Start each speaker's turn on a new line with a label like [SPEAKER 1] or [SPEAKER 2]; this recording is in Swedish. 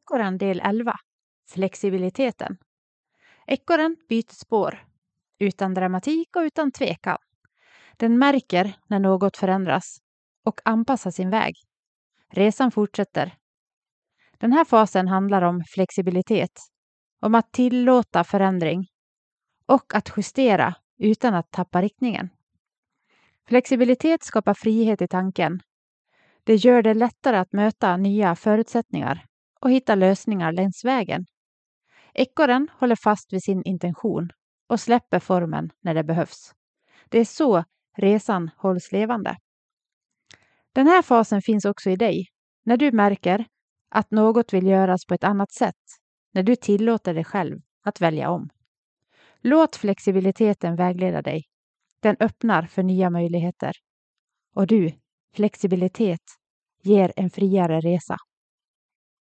[SPEAKER 1] Ekorren del 11. Flexibiliteten. Ekorren byter spår. Utan dramatik och utan tvekan. Den märker när något förändras och anpassar sin väg. Resan fortsätter. Den här fasen handlar om flexibilitet. Om att tillåta förändring. Och att justera utan att tappa riktningen. Flexibilitet skapar frihet i tanken. Det gör det lättare att möta nya förutsättningar och hitta lösningar längs vägen. Ekorren håller fast vid sin intention och släpper formen när det behövs. Det är så resan hålls levande. Den här fasen finns också i dig, när du märker att något vill göras på ett annat sätt, när du tillåter dig själv att välja om. Låt flexibiliteten vägleda dig. Den öppnar för nya möjligheter. Och flexibilitet ger en friare resa.